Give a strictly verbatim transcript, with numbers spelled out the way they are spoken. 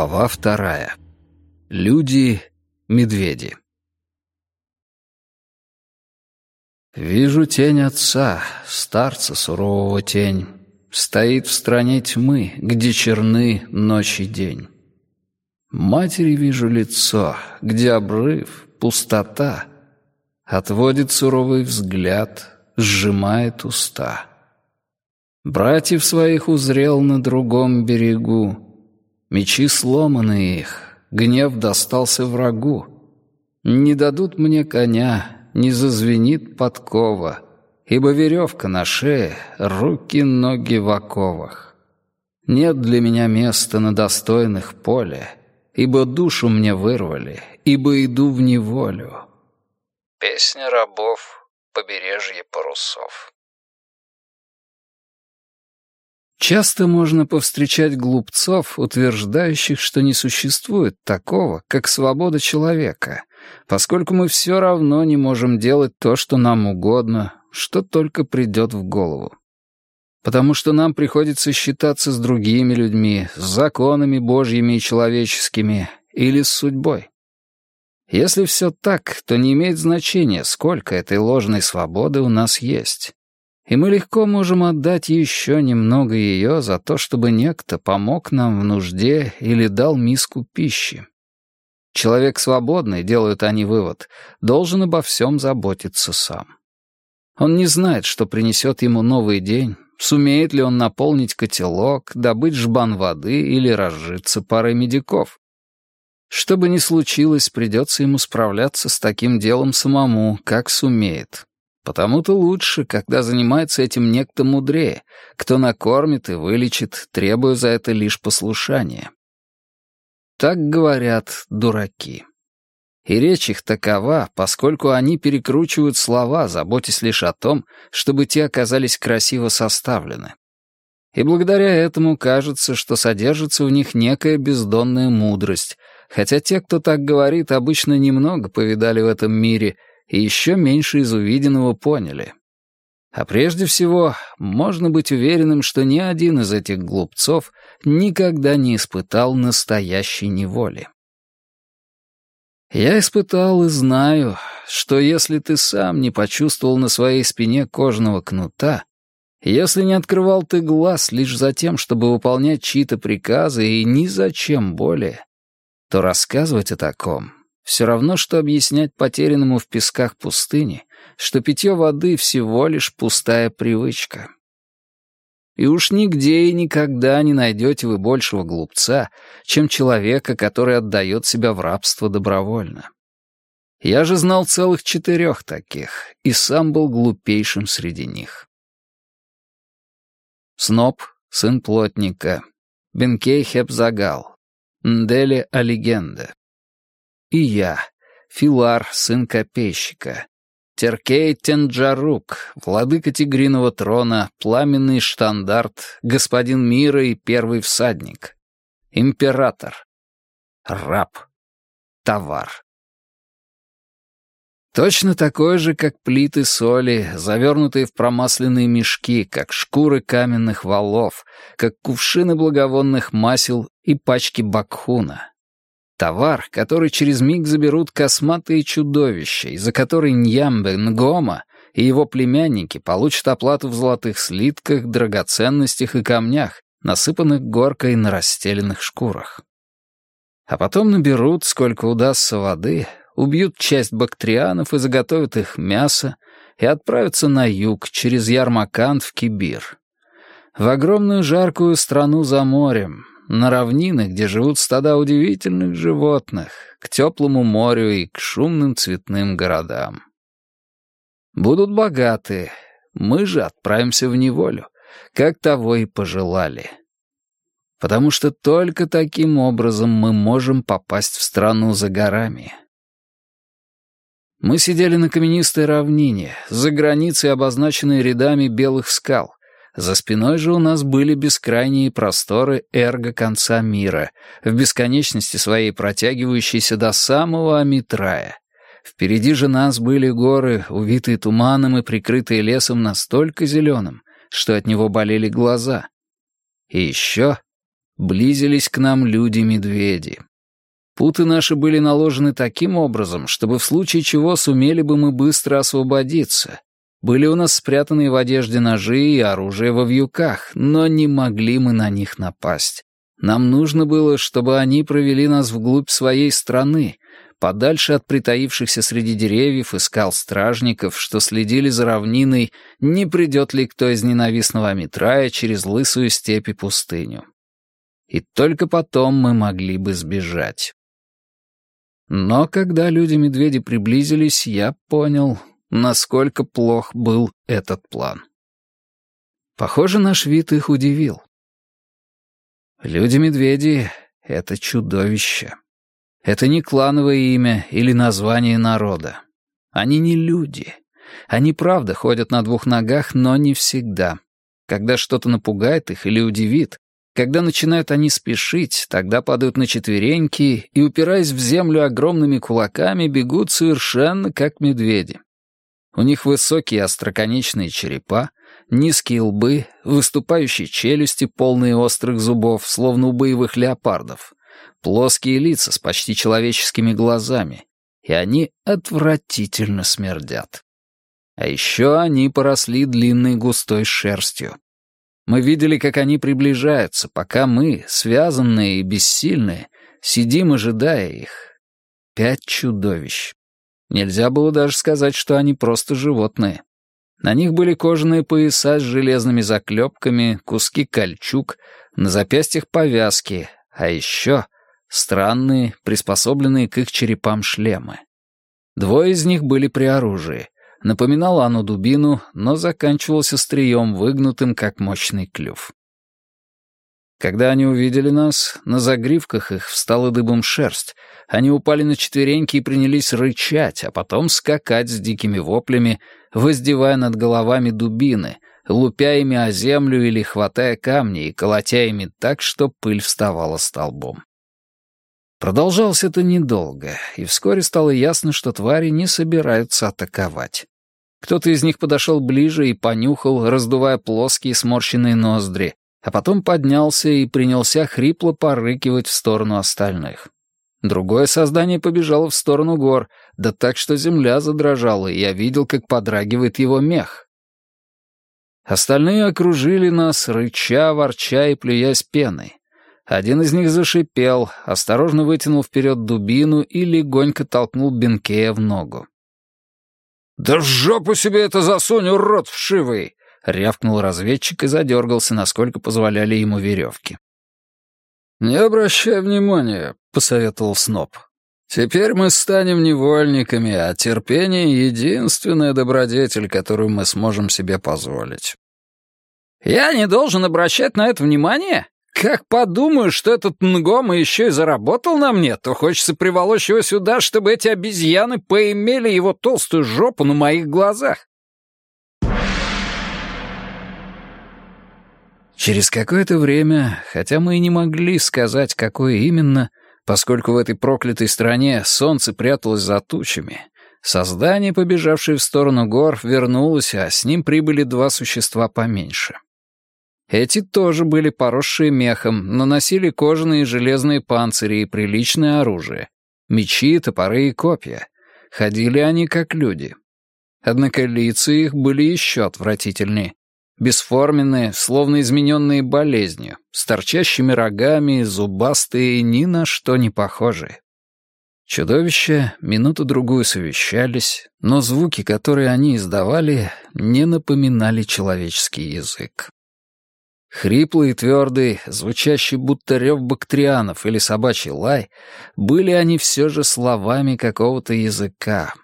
Глава вторая. Люди-медведи. Вижу тень отца, старца сурового тень, стоит в стране тьмы, где черны ночь и день. Матери вижу лицо, где обрыв, пустота, отводит суровый взгляд, сжимает уста. Братьев своих узрел на другом берегу, мечи сломаны их, гнев достался врагу. Не дадут мне коня, не зазвенит подкова, ибо веревка на шее, руки, ноги в оковах. Нет для меня места на достойных поле, ибо душу мне вырвали, ибо иду в неволю. Песня рабов, побережье парусов. Часто можно повстречать глупцов, утверждающих, что не существует такого, как свобода человека, поскольку мы все равно не можем делать то, что нам угодно, что только придет в голову. Потому что нам приходится считаться с другими людьми, с законами божьими и человеческими, или с судьбой. Если все так, то не имеет значения, сколько этой ложной свободы у нас есть. И мы легко можем отдать еще немного ее за то, чтобы некто помог нам в нужде или дал миску пищи. Человек свободный, делают они вывод, должен обо всем заботиться сам. Он не знает, что принесет ему новый день, сумеет ли он наполнить котелок, добыть жбан воды или разжиться парой медиков. Что бы ни случилось, придется ему справляться с таким делом самому, как сумеет. Потому-то лучше, когда занимается этим некто мудрее, кто накормит и вылечит, требуя за это лишь послушания. Так говорят дураки. И речь их такова, поскольку они перекручивают слова, заботясь лишь о том, чтобы те оказались красиво составлены. И благодаря этому кажется, что содержится в них некая бездонная мудрость, хотя те, кто так говорит, обычно немного повидали в этом мире и еще меньше из увиденного поняли. А прежде всего, можно быть уверенным, что ни один из этих глупцов никогда не испытал настоящей неволи. Я испытал и знаю, что если ты сам не почувствовал на своей спине кожаного кнута, если не открывал ты глаз лишь за тем, чтобы выполнять чьи-то приказы и ни зачем более, то рассказывать о таком все равно, что объяснять потерянному в песках пустыни, что питье воды всего лишь пустая привычка. И уж нигде и никогда не найдете вы большего глупца, чем человека, который отдает себя в рабство добровольно. Я же знал целых четырех таких, и сам был глупейшим среди них. Сноб, сын плотника, Бенкей Хепзагал, Нделе Алигенде. И я, Филар, сын копейщика, Теркей Тенджарук, владыка тигриного трона, пламенный штандарт, господин мира и первый всадник, император, раб, товар. Точно такой же, как плиты соли, завернутые в промасленные мешки, как шкуры каменных валов, как кувшины благовонных масел и пачки бакхуна. Товар, который через миг заберут косматые чудовища, из-за которой Ньямбе Нгома и его племянники получат оплату в золотых слитках, драгоценностях и камнях, насыпанных горкой на расстеленных шкурах. А потом наберут, сколько удастся воды, убьют часть бактрианов и заготовят их мясо, и отправятся на юг, через Ярмаканд в Кибир. В огромную жаркую страну за морем, на равнины, где живут стада удивительных животных, к теплому морю и к шумным цветным городам. Будут богаты, мы же отправимся в неволю, как того и пожелали. Потому что только таким образом мы можем попасть в страну за горами. Мы сидели на каменистой равнине, за границей, обозначенной рядами белых скал. За спиной же у нас были бескрайние просторы эрго конца мира, в бесконечности своей протягивающейся до самого Амитрая. Впереди же нас были горы, увитые туманом и прикрытые лесом настолько зеленым, что от него болели глаза. И еще Близились к нам люди-медведи. Путы наши были наложены таким образом, чтобы в случае чего сумели бы мы быстро освободиться. Были у нас спрятанные в одежде ножи и оружие во вьюках, но не могли мы на них напасть. Нам нужно было, чтобы они провели нас вглубь своей страны, подальше от притаившихся среди деревьев и скал стражников, что следили за равниной, не придет ли кто из ненавистного Амитрая через лысую степь и пустыню. И только потом мы могли бы сбежать. Но когда люди-медведи приблизились, я понял, насколько плох был этот план. Похоже, наш вид их удивил. Люди-медведи — это чудовище. Это не клановое имя или название народа. Они не люди. Они правда ходят на двух ногах, но не всегда. Когда что-то напугает их или удивит, когда начинают они спешить, тогда падают на четвереньки и, упираясь в землю огромными кулаками, бегут совершенно как медведи. У них высокие остроконечные черепа, низкие лбы, выступающие челюсти, полные острых зубов, словно у боевых леопардов, плоские лица с почти человеческими глазами, и они отвратительно смердят. А еще они поросли длинной густой шерстью. Мы видели, как они приближаются, пока мы, связанные и бессильные, сидим, ожидая их. Пять чудовищ. Нельзя было даже сказать, что они просто животные. На них были кожаные пояса с железными заклепками, куски кольчуг, на запястьях повязки, а еще странные, приспособленные к их черепам шлемы. Двое из них были при оружии. Напоминало оно дубину, но заканчивалось острием, выгнутым, как мощный клюв. Когда они увидели нас, на загривках их встала дыбом шерсть. Они упали на четвереньки и принялись рычать, а потом скакать с дикими воплями, воздевая над головами дубины, лупя ими о землю или хватая камни и колотя ими так, что пыль вставала столбом. Продолжалось это недолго, и вскоре стало ясно, что твари не собираются атаковать. Кто-то из них подошел ближе и понюхал, раздувая плоские сморщенные ноздри, а потом поднялся и принялся хрипло порыкивать в сторону остальных. Другое создание побежало в сторону гор, да так, что земля задрожала, и я видел, как подрагивает его мех. Остальные окружили нас, рыча, ворча и плюясь пеной. Один из них зашипел, осторожно вытянул вперед дубину и легонько толкнул Бенкея в ногу. «Да в жопу себе это засунь, урод вшивый!» — рявкнул разведчик и задергался, насколько позволяли ему веревки. «Не обращай внимания», — посоветовал Сноб. «Теперь мы станем невольниками, а терпение — единственная добродетель, которую мы сможем себе позволить». «Я не должен обращать на это внимание? Как подумаю, что этот Нгома еще и заработал на мне, то хочется приволочь его сюда, чтобы эти обезьяны поимели его толстую жопу на моих глазах». Через какое-то время, хотя мы и не могли сказать, какое именно, поскольку в этой проклятой стране солнце пряталось за тучами, создание, побежавшее в сторону гор, вернулось, а с ним прибыли два существа поменьше. Эти тоже были поросшие мехом, но носили кожаные и железные панцири и приличное оружие. Мечи, топоры и копья. Ходили они как люди. Однако лица их были еще отвратительнее. Бесформенные, словно измененные болезнью, с торчащими рогами, зубастые, ни на что не похожие. Чудовища минуту-другую совещались, но звуки, которые они издавали, не напоминали человеческий язык. Хриплый и твердый, звучащий будто рев бактрианов или собачий лай, были они все же словами какого-то языка,